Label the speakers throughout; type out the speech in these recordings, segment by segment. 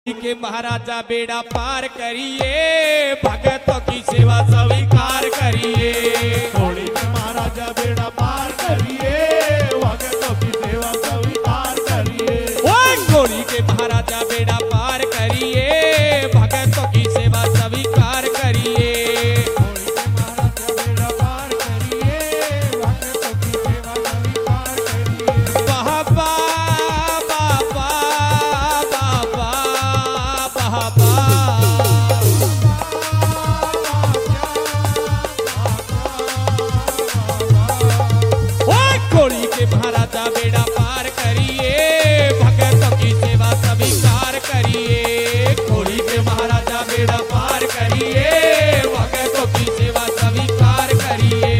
Speaker 1: के महाराजा बेड़ा पार करिए, भगतों की सेवा स्वीकार करिए।
Speaker 2: घोड़ी के महाराजा बेड़ा पार करिए, भगतों की सेवा स्वीकार करिए।
Speaker 1: घोड़ी के महाराजा बेड़ा पार करिए, भगतों की सेवा स्वीकार करिए।
Speaker 2: घोड़ी के महाराजा बेड़ा पार करिए, भगतों की सेवा स्वीकार करिए।
Speaker 1: बाबा बाबा बाबा बाबा घोड़ी के महाराजा बेड़ा पार करिए, भगतों की सेवा स्वीकार करिए। घोड़ी के महाराजा बेड़ा पार करिए, भगतों की सेवा स्वीकार करिए।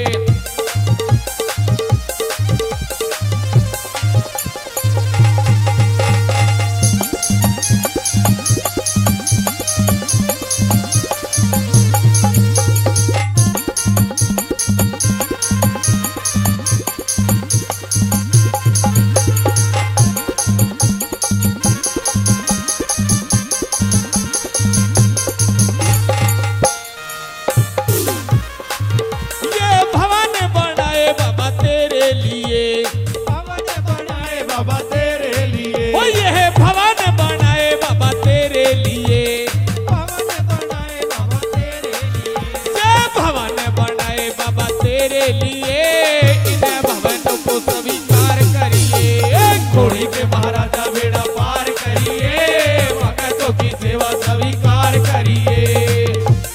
Speaker 2: बाबा तेरे लिए
Speaker 1: ओ ये भवन बनाए बाबा तेरे लिए,
Speaker 2: भवन बनाए बाबा तेरे लिए।
Speaker 1: ये भवन बनाए बाबा तेरे लिए, इन्हें भवन को स्वीकार करिए। घोड़ी के महाराजा बेड़ा पार करिए, भगतों की सेवा स्वीकार करिए।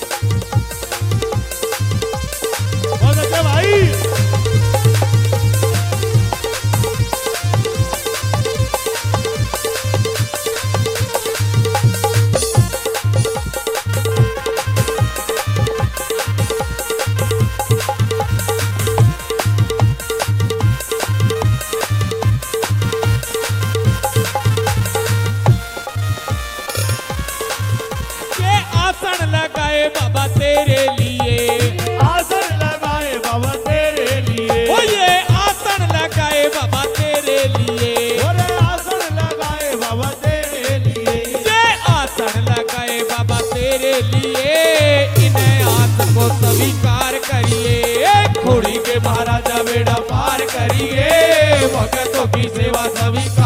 Speaker 2: बहुत अच्छा भाई।
Speaker 1: आसन लगाए बाबा तेरे लिए,
Speaker 2: आसन लगाए बाबा तेरे लिए।
Speaker 1: ओ ये आसन लगाए बाबा तेरे लिए,
Speaker 2: ओरे आसन लगाए बाबा तेरे लिए।
Speaker 1: ये आसन लगाए बाबा तेरे लिए, इन्हें आसन को स्वीकार करिए। घोड़ी के महाराजा बेड़ा पार करिए, भगतों की सेवा स्वीकार